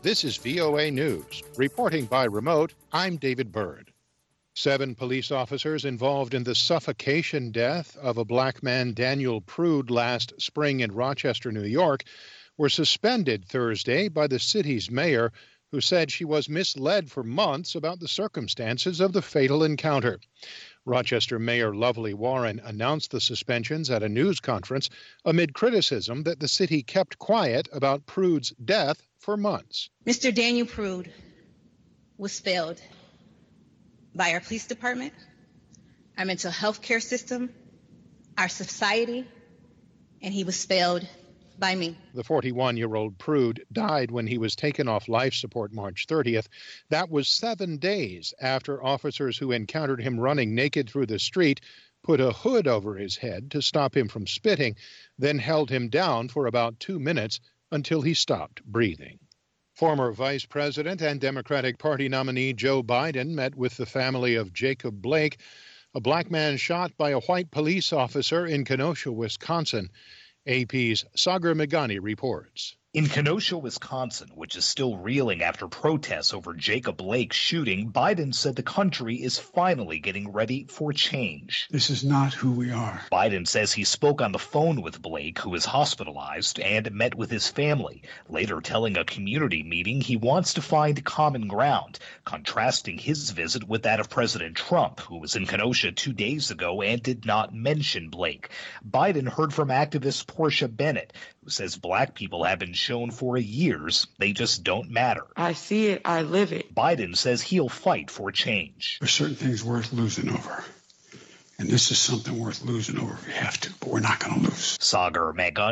This is VOA News. Reporting by remote, I'm David Byrd. 7 police officers involved in the suffocation death of a black man, Daniel Prude, last spring in Rochester, New York, were suspended Thursday by the city's mayor, who said she was misled for months about the circumstances of the fatal encounter. Rochester Mayor Lovely Warren announced the suspensions at a news conference amid criticism that the city kept quiet about Prude's death for months. Mr. Daniel Prude was failed by our police department, our mental health care system, our society, and he was failed by me. The 41-year-old Prude died when he was taken off life support March 30th. That was 7 days after officers who encountered him running naked through the street put a hood over his head to stop him from spitting, then held him down for about 2 minutes until he stopped breathing. Former Vice President and Democratic Party nominee Joe Biden met with the family of Jacob Blake, a black man shot by a white police officer in Kenosha, Wisconsin. AP's Sagar Meghani reports. In Kenosha, Wisconsin, which is still reeling after protests over Jacob Blake's shooting, Biden said the country is finally getting ready for change. This is not who we are. Biden says he spoke on the phone with Blake, who is hospitalized, and met with his family, later telling a community meeting he wants to find common ground, contrasting his visit with that of President Trump, who was in Kenosha 2 days ago and did not mention Blake. Biden heard from activist Portia Bennett, who says black people have been shown for years they just don't matter. I see it, I live it. Biden says he'll fight for change. There's certain things worth losing over. And this is something worth losing over if we have to, but we're not going to lose. Sagar Meghani.